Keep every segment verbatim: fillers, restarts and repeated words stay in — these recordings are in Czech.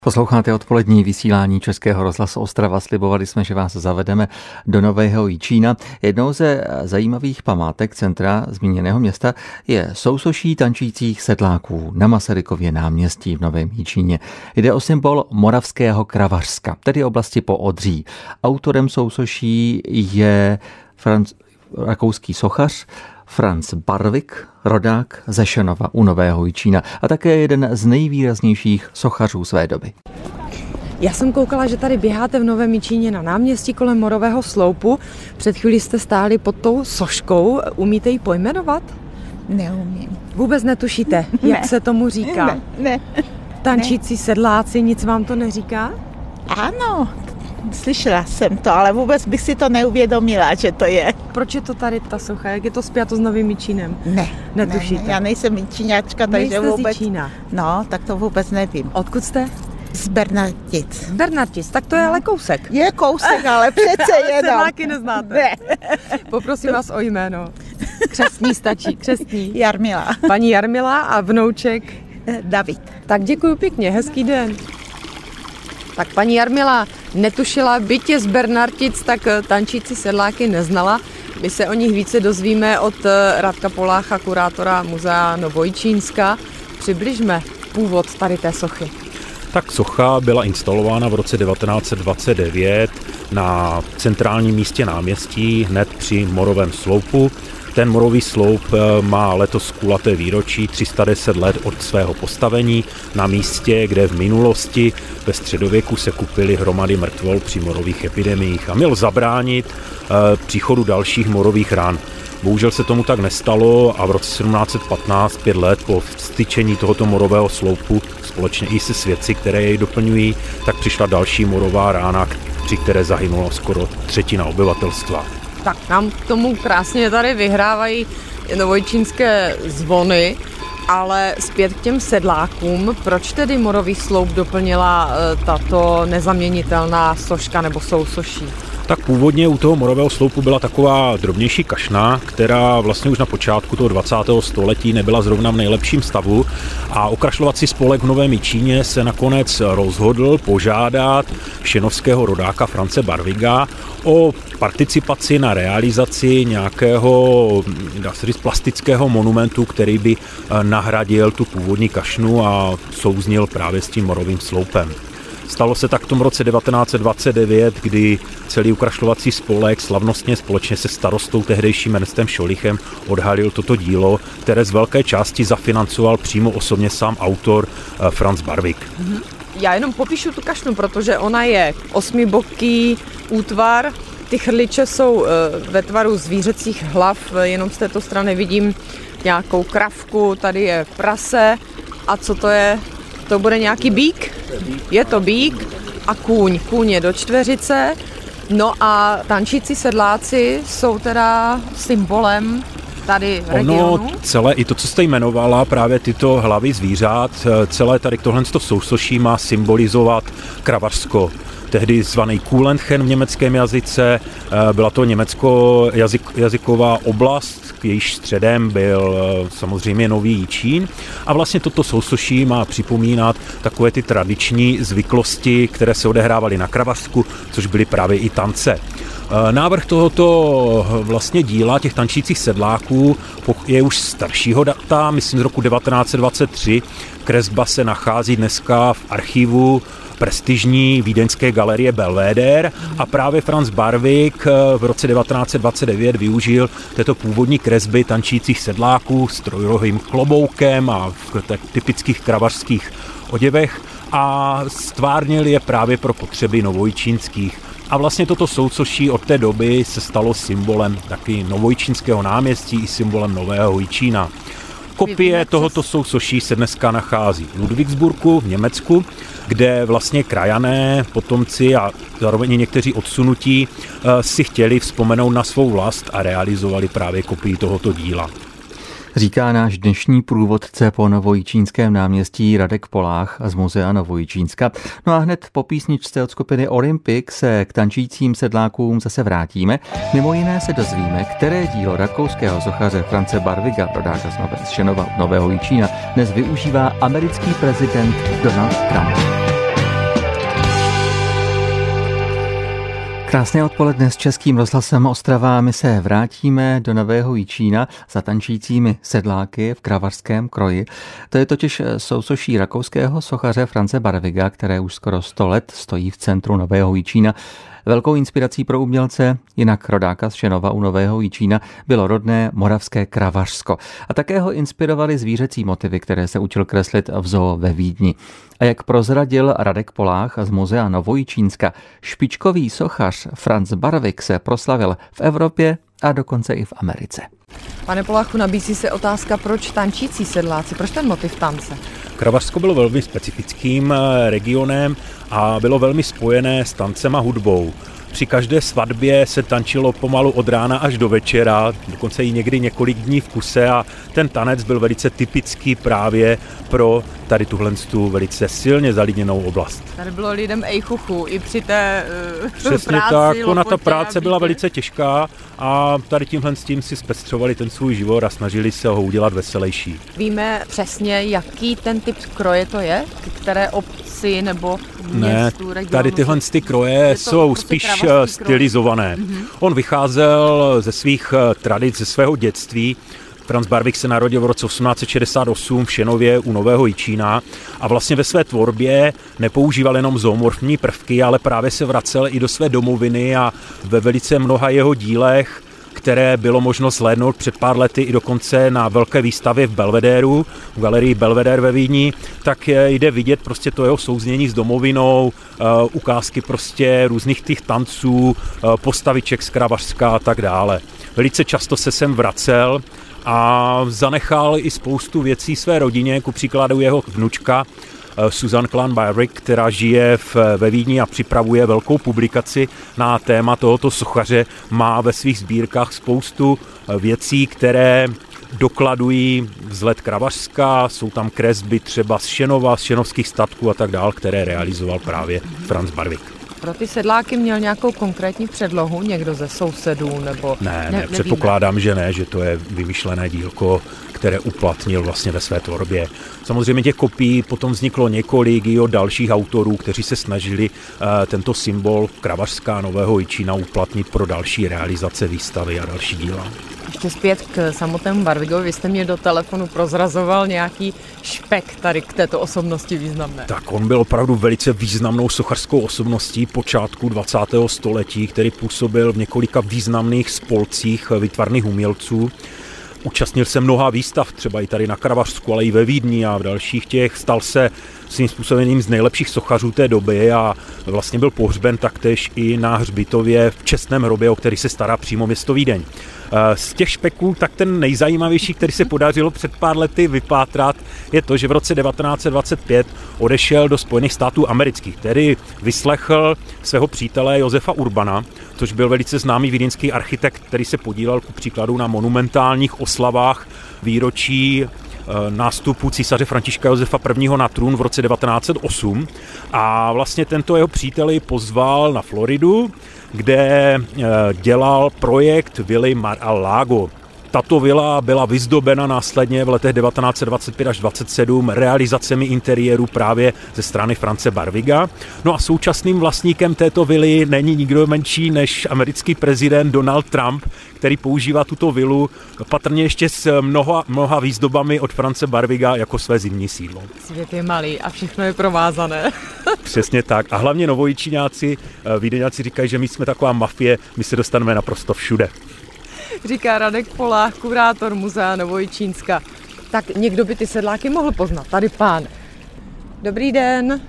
Posloucháte odpolední vysílání Českého rozhlasu Ostrava. Slibovali jsme, že vás zavedeme do Nového Jičína. Jednou ze zajímavých památek centra zmíněného města je sousoší tančících sedláků na Masarykově náměstí v Novém Jičíně. Jde o symbol moravského Kravařska, tedy oblasti po Odří. Autorem sousoší je Franc, rakouský sochař Franz Barwig, rodák ze Šenova u Nového Jičína a také jeden z nejvýraznějších sochařů své doby. Já jsem koukala, že tady běháte v Novém Jičíně na náměstí kolem Morového sloupu. Před chvílí jste stáli pod tou soškou. Umíte ji pojmenovat? Neumím. Vůbec netušíte, jak ne. se tomu říká? Ne, ne. Tančící ne. sedláci, nic vám to neříká? Ano, slyšela jsem to, ale vůbec bych si to neuvědomila, že to je. Proč je to tady ta socha? Jak je to spjato s Novým Jičínem? Ne. Netušíte? Ne, ne. Já nejsem Jičíňačka, takže Nejste vůbec... z Jičína. No, tak to vůbec nevím. Odkud jste? Z Bernartic. Z Bernartic, tak to je ale kousek. Je kousek, ale přece ale jenom. sedláky neznáte. Ne. Poprosím vás o jméno. Křestní stačí, křestní. Jarmila. Paní Jarmila a vnouček? David. Tak děkuji pěkně, hezký den. Tak paní Jarmila netušila, byť je z Bernartic, tak tančící sedláky neznala. My se o nich více dozvíme od Radka Polácha, kurátora muzea Novojičínska. Přibližme původ tady té sochy. Tak socha byla instalována v roce devatenáct set dvacet devět na centrálním místě náměstí, hned při Morovém sloupu. Ten Morový sloup má letos kulaté výročí tři sta deset let od svého postavení na místě, kde v minulosti ve středověku se kupily hromady mrtvol při morových epidemiích a měl zabránit příchodu dalších morových ran. Bohužel se tomu tak nestalo a v roce sedmnáct set patnáct, pět let po vstyčení tohoto morového sloupu, společně i se svědci, které jej doplňují, tak přišla další morová rána, při které zahynulo skoro třetina obyvatelstva. Tak nám k tomu krásně tady vyhrávají novojičínské zvony, ale zpět k těm sedlákům. Proč tedy Morový sloup doplnila tato nezaměnitelná soška nebo sousoší? Tak původně u toho Morového sloupu byla taková drobnější kašna, která vlastně už na počátku toho dvacátého století nebyla zrovna v nejlepším stavu a okrašlovací spolek v Novém Jičíně se nakonec rozhodl požádat šenovského rodáka France Barwiga o participaci na realizaci nějakého, dá se říct, plastického monumentu, který by nahradil tu původní kašnu a souznil právě s tím Morovým sloupem. Stalo se tak v tom roce devatenáct set dvacet devět, kdy celý okrašlovací spolek slavnostně společně se starostou tehdejším Ernstem Scholichem odhalil toto dílo, které z velké části zafinancoval přímo osobně sám autor Franz Barwig. Já jenom popíšu tu kašnu, protože ona je osmiboký útvar. Ty chrliče jsou ve tvaru zvířecích hlav, jenom z této strany vidím nějakou kravku, tady je prase a co to je? To bude nějaký býk? Je to býk a kůň. Kůň je do čtveřice. No a tančící sedláci jsou teda symbolem tady regionu. Ono celé, i to, co jste jmenovala, právě tyto hlavy zvířat, celé tady tohle sousoší má symbolizovat Kravařsko. Tehdy zvaný Kuhlenchen v německém jazyce, byla to německo jazyk, jazyková oblast, jejíž středem byl samozřejmě Nový Jičín a vlastně toto sousoší má připomínat takové ty tradiční zvyklosti, které se odehrávaly na Kravařsku, což byly právě i tance. Návrh tohoto vlastně díla těch tančících sedláků je už staršího data, myslím z roku devatenáct set dvacet tři. Kresba se nachází dneska v archivu prestižní vídeňské galerie Belvedere a právě Franz Barwig v roce devatenáct set dvacet devět využil této původní kresby tančících sedláků s trojrohým kloboukem a v typických kravařských oděvech a stvárnil je právě pro potřeby novojičínských. A vlastně toto sousoší od té doby se stalo symbolem taky novojičínského náměstí i symbolem Nového Jičína. Kopie tohoto sousoší se dneska nachází v Ludwigsburgu v Německu, kde vlastně krajané, potomci a zároveň někteří odsunutí si chtěli vzpomenout na svou vlast a realizovali právě kopii tohoto díla. Říká náš dnešní průvodce po Novojičínském náměstí Radek Polách z muzea Novojičínska. No a hned po písničce od skupiny Olympic se k tančícím sedlákům zase vrátíme. Mimo jiné se dozvíme, které dílo rakouského sochaře France Barwiga, rodáka z Šenova Nového Jičína, dnes využívá americký prezident Donald Trump. Krásné odpoledne s Českým rozhlasem Ostrava. My se vrátíme do Nového Jičína za tančícími sedláky v kravařském kroji. To je totiž sousoší rakouského sochaře France Barwiga, které už skoro sto let stojí v centru Nového Jičína. Velkou inspirací pro umělce, jinak rodáka z Šenova u Nového Jičína, bylo rodné moravské Kravařsko. A také ho inspirovaly zvířecí motivy, které se učil kreslit v zoo ve Vídni. A jak prozradil Radek Polách z muzea Novojičínska, špičkový sochař Franz Barwig se proslavil v Evropě a dokonce i v Americe. Pane Poláchu, nabízí se otázka, proč tančící sedláci, proč ten motiv tance? Kravařsko bylo velmi specifickým regionem a bylo velmi spojené s tancem a hudbou. Při každé svatbě se tančilo pomalu od rána až do večera, dokonce i někdy několik dní v kuse, a ten tanec byl velice typický právě pro tady tuhle tu velice silně zalidněnou oblast. Tady bylo lidem ejchuchu i při té uh, Přesně práci. tak, ona ta práce byla velice těžká a tady tímhle s tím si zpestřovali ten svůj život a snažili se ho udělat veselější. Víme přesně, jaký ten typ kroje to je? K které obci nebo městu, ne, regionu? Tady tyhle ty kroje jsou prostě spíš stylizované. Mm-hmm. On vycházel ze svých tradic, ze svého dětství. Franz Barwig se narodil v roce osmnáct set šedesát osm v Šenově u Nového Jičína a vlastně ve své tvorbě nepoužíval jenom zoomorfní prvky, ale právě se vracel i do své domoviny a ve velice mnoha jeho dílech, které bylo možno zhlédnout před pár lety i dokonce na velké výstavě v Belvedéru, v galerii Belvedere ve Vídni, tak jde vidět prostě to jeho souznění s domovinou, ukázky prostě různých těch tanců, postaviček z Kravařska a tak dále. Velice často se sem vracel a zanechal i spoustu věcí své rodině, ku příkladu jeho vnučka Susan Klan Barwig, která žije v, ve Vídni a připravuje velkou publikaci na téma tohoto sochaře. Má ve svých sbírkách spoustu věcí, které dokladují vzhled Kravařska, jsou tam kresby třeba z Šenova, z šenovských statků a tak dál, které realizoval právě Franz Barwig. Pro ty sedláky měl nějakou konkrétní předlohu, někdo ze sousedů nebo... Ne, ne, ne předpokládám, že ne, že to je vymyšlené dílko, které uplatnil vlastně ve své tvorbě. Samozřejmě těch kopií potom vzniklo několik i od dalších autorů, kteří se snažili uh, tento symbol Kravařska Nového Jičína uplatnit pro další realizace výstavy a další díla. Ještě zpět k samotnému Barwigovi, vy jste mě do telefonu prozrazoval nějaký špek tady k této osobnosti významné. Tak on byl opravdu velice významnou sochařskou osobností počátku dvacátého století, který působil v několika významných spolcích výtvarných umělců. Účastnil se mnoha výstav, třeba i tady na Kravařsku, ale i ve Vídni a v dalších těch. Stal se svým způsobem jedním z nejlepších sochařů té doby a vlastně byl pohřben taktéž i na hřbitově v čestném hrobě, o který se stará přímo město Vídeň. Z těch špeků tak ten nejzajímavější, který se podařilo před pár lety vypátrat, je to, že v roce devatenáct set dvacet pět odešel do Spojených států amerických, tedy vyslechl svého přítele Josefa Urbana, což byl velice známý vídeňský architekt, který se podílel ku příkladu na monumentálních oslavách výročí nástupu císaře Františka Josefa prvního na trůn v roce devatenáct set osm. A vlastně tento jeho přítel ji pozval na Floridu, kde dělal projekt vily Mar-a-Lago. Tato vila byla vyzdobena následně v letech devatenáct set dvacet pět až dvacet sedm realizacemi interiéru právě ze strany France Barwiga. No a současným vlastníkem této vily není nikdo menší než americký prezident Donald Trump, který používá tuto vilu patrně ještě s mnoha, mnoha výzdobami od France Barwiga jako své zimní sídlo. Svět je malý a všechno je provázané. Přesně tak. A hlavně Novojičíňáci, Vídeňáci říkají, že my jsme taková mafie, my se dostaneme naprosto všude. Říká Radek Polách, kurátor muzea Novojičínska. Tak někdo by ty sedláky mohl poznat. Tady pán. Dobrý den.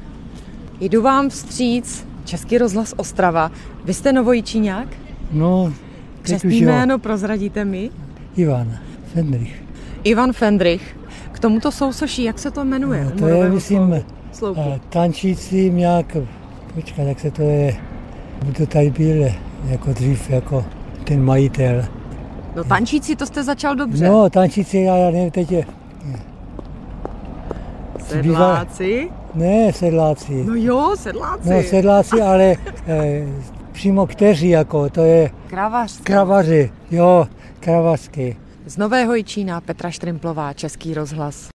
Jdu vám vstříc. Český rozhlas Ostrava. Vy jste Novojičíňák? No, křestní jméno prozradíte mi? Ivan Fendrich. Ivan Fendrich. K tomuto sousoší, jak se to jmenuje? No, to je, myslím, tančící nějak, počkat, jak se to je, to tady byl jako dřív, jako ten majitel. No tančící, to jste začal dobře. No, tančící, já nevím, teď je. Sedláci? Ne, sedláci. No jo, sedláci. No, sedláci, ale eh, přímo kteří, jako, to je... Kravařské. Kravaři, jo, kravařský. Z Nového Jičína Petra Štrimplová, Český rozhlas.